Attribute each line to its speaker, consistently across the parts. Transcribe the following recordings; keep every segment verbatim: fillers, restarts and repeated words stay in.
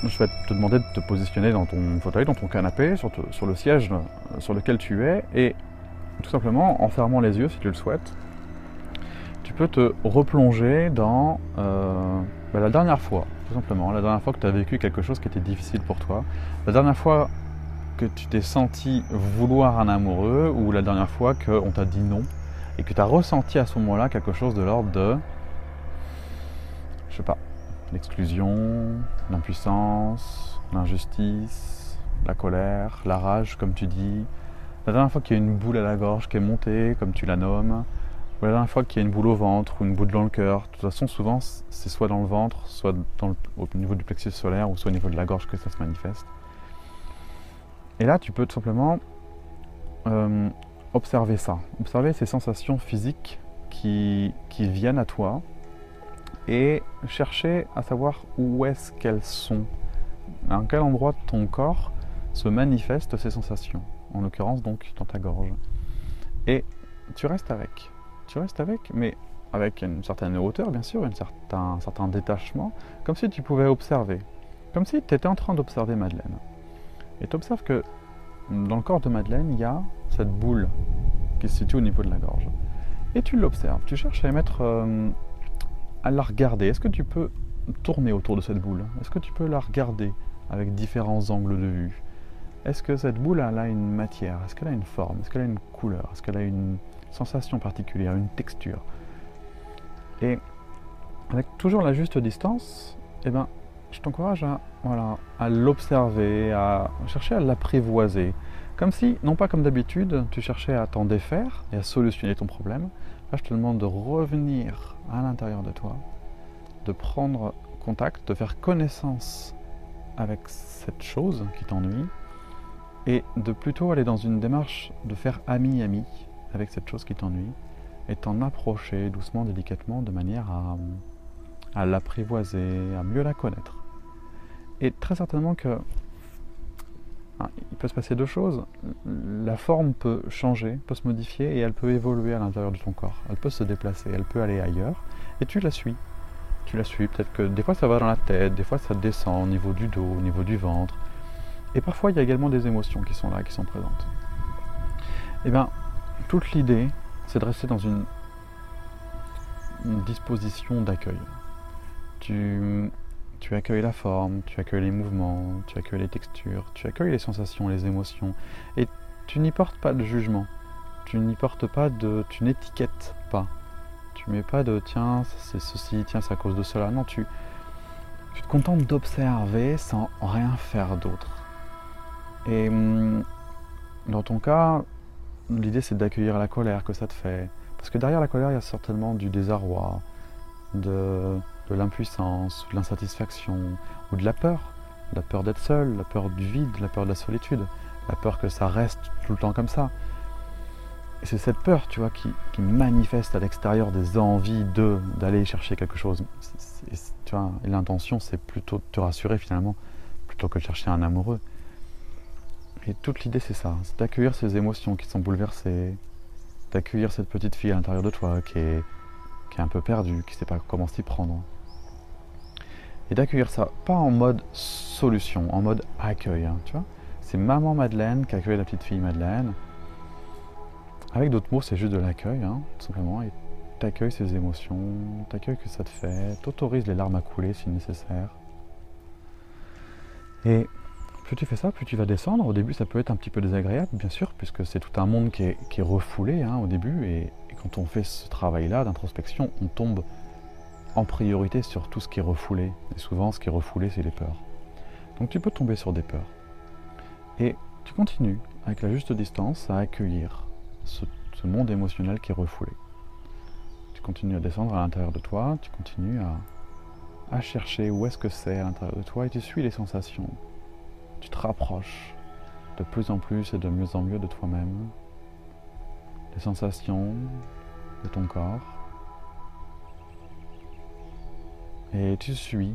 Speaker 1: je vais te demander de te positionner dans ton fauteuil, dans ton canapé, sur, te, sur le siège sur lequel tu es, et tout simplement, en fermant les yeux si tu le souhaites, tu peux te replonger dans euh, bah, la dernière fois, tout simplement, la dernière fois que tu as vécu quelque chose qui était difficile pour toi, la dernière fois que tu t'es senti vouloir un amoureux, ou la dernière fois qu'on t'a dit non, et que tu as ressenti à ce moment-là quelque chose de l'ordre de, je sais pas, l'exclusion, l'impuissance, l'injustice, la colère, la rage, comme tu dis. La dernière fois qu'il y a une boule à la gorge qui est montée, comme tu la nommes, ou la dernière fois qu'il y a une boule au ventre ou une boule dans le cœur. De toute façon, souvent, c'est soit dans le ventre, soit dans le, au niveau du plexus solaire, ou soit au niveau de la gorge que ça se manifeste. Et là, tu peux tout simplement euh, observer ça, observer ces sensations physiques qui, qui viennent à toi, et chercher à savoir où est-ce qu'elles sont, à quel endroit de ton corps se manifestent ces sensations, en l'occurrence donc dans ta gorge. Et tu restes avec, tu restes avec, mais avec une certaine hauteur bien sûr, une certain, un certain détachement, comme si tu pouvais observer, comme si tu étais en train d'observer Madeleine. Et tu observes que dans le corps de Madeleine, il y a cette boule qui se situe au niveau de la gorge. Et tu l'observes, tu cherches à émettre... Euh, à la regarder. Est-ce que tu peux tourner autour de cette boule? Est-ce que tu peux la regarder avec différents angles de vue? Est-ce que cette boule elle a une matière? Est-ce qu'elle a une forme? Est-ce qu'elle a une couleur? Est-ce qu'elle a une sensation particulière, une texture? Et avec toujours la juste distance, eh ben, je t'encourage à, voilà, à l'observer, à chercher à l'apprivoiser. Comme si, non pas comme d'habitude, tu cherchais à t'en défaire et à solutionner ton problème. Là, je te demande de revenir à l'intérieur de toi, de prendre contact, de faire connaissance avec cette chose qui t'ennuie, et de plutôt aller dans une démarche de faire ami-ami avec cette chose qui t'ennuie, et t'en approcher doucement, délicatement, de manière à, à l'apprivoiser, à mieux la connaître. Et très certainement que hein, il peut se passer deux choses. La forme peut changer, peut se modifier, et elle peut évoluer à l'intérieur de ton corps. Elle peut se déplacer, elle peut aller ailleurs, et tu la suis. Tu la suis, peut-être que des fois ça va dans la tête, des fois ça descend au niveau du dos, au niveau du ventre. Et parfois il y a également des émotions qui sont là, qui sont présentes. Et bien, toute l'idée, c'est de rester dans une, une disposition d'accueil. Tu, tu accueilles la forme, tu accueilles les mouvements, tu accueilles les textures, tu accueilles les sensations, les émotions, et tu n'y portes pas de jugement. Tu n'y portes pas de... tu n'étiquettes pas. Tu mets pas de tiens, c'est ceci, tiens, c'est à cause de cela. Non, tu, tu te contentes d'observer sans rien faire d'autre. Et dans ton cas, l'idée c'est d'accueillir la colère que ça te fait. Parce que derrière la colère, il y a certainement du désarroi, de, de l'impuissance, de l'insatisfaction, ou de la peur. La peur d'être seul, la peur du vide, la peur de la solitude, la peur que ça reste tout le temps comme ça. Et c'est cette peur, tu vois, qui, qui manifeste à l'extérieur des envies de, d'aller chercher quelque chose. C'est, c'est, tu vois, et l'intention, c'est plutôt de te rassurer finalement, plutôt que de chercher un amoureux. Et toute l'idée, c'est ça, c'est d'accueillir ces émotions qui sont bouleversées, d'accueillir cette petite fille à l'intérieur de toi qui est, qui est un peu perdue, qui ne sait pas comment s'y prendre. Et d'accueillir ça, pas en mode solution, en mode accueil, hein, tu vois. C'est maman Madeleine qui accueille la petite fille Madeleine. Avec d'autres mots, c'est juste de l'accueil, hein, tout simplement, et t'accueilles ces émotions, t'accueilles que ça te fait, t'autorises les larmes à couler si nécessaire. Et plus tu fais ça, plus tu vas descendre. Au début, ça peut être un petit peu désagréable, bien sûr, puisque c'est tout un monde qui est, qui est refoulé hein, au début, et, et quand on fait ce travail-là d'introspection, on tombe en priorité sur tout ce qui est refoulé. Et souvent, ce qui est refoulé, c'est les peurs. Donc tu peux tomber sur des peurs. Et tu continues, avec la juste distance, à accueillir Ce, ce monde émotionnel qui est refoulé. Tu continues à descendre à l'intérieur de toi, tu continues à, à chercher où est-ce que c'est à l'intérieur de toi, et tu suis les sensations. Tu te rapproches de plus en plus et de mieux en mieux de toi-même, des sensations de ton corps, et tu suis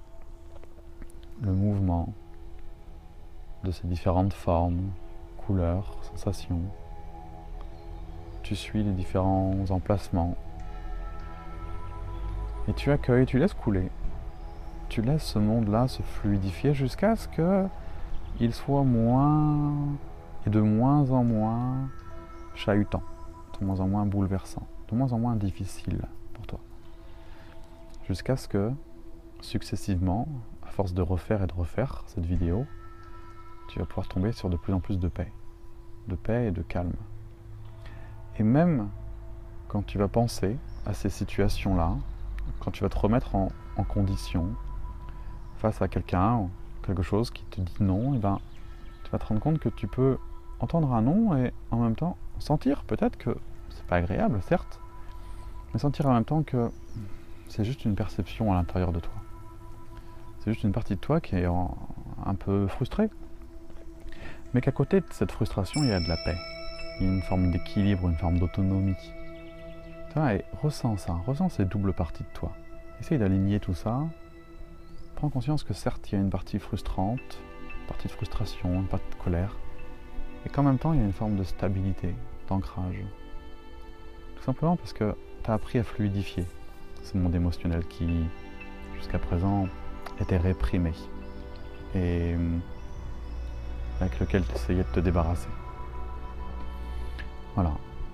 Speaker 1: le mouvement de ces différentes formes, couleurs, sensations. Tu suis les différents emplacements et tu accueilles, tu laisses couler. tu laisses ce monde-là se fluidifier jusqu'à ce que il soit moins et de moins en moins chahutant, de moins en moins bouleversant, de moins en moins difficile pour toi. Jusqu'à ce que, successivement, à force de refaire et de refaire cette vidéo, tu vas pouvoir tomber sur de plus en plus de paix, de paix et de calme. Et même quand tu vas penser à ces situations-là, quand tu vas te remettre en, en condition face à quelqu'un ou quelque chose qui te dit non, et ben, tu vas te rendre compte que tu peux entendre un non et en même temps sentir peut-être que c'est pas agréable, certes, mais sentir en même temps que c'est juste une perception à l'intérieur de toi. C'est juste une partie de toi qui est en, un peu frustrée. Mais qu'à côté de cette frustration, il y a de la paix. Il y a une forme d'équilibre, une forme d'autonomie. Tu vois, et ressens ça, ressens ces doubles parties de toi. Essaye d'aligner tout ça. Prends conscience que certes, il y a une partie frustrante, une partie de frustration, une partie de colère, et qu'en même temps, il y a une forme de stabilité, d'ancrage. Tout simplement parce que tu as appris à fluidifier ce monde émotionnel qui, jusqu'à présent, était réprimé et avec lequel tu essayais de te débarrasser. Voilà.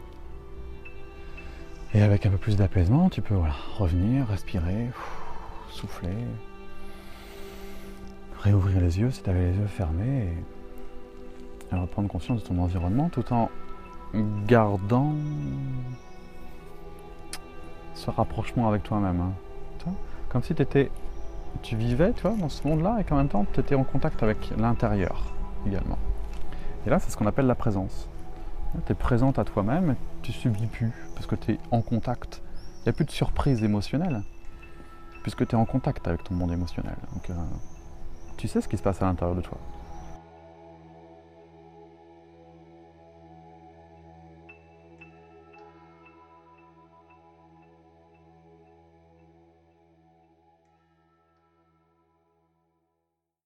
Speaker 1: Et avec un peu plus d'apaisement, tu peux voilà, revenir, respirer, souffler, réouvrir les yeux si tu avais les yeux fermés et, et reprendre conscience de ton environnement tout en gardant ce rapprochement avec toi-même. Hein. Tu vois, comme si t'étais, tu vivais tu vois, dans ce monde-là et qu'en même temps tu étais en contact avec l'intérieur également. Et là, c'est ce qu'on appelle la présence. Tu es présente à toi-même et tu subis plus parce que tu es en contact. Il n'y a plus de surprise émotionnelle puisque tu es en contact avec ton monde émotionnel. Donc, euh, tu sais ce qui se passe à l'intérieur de toi.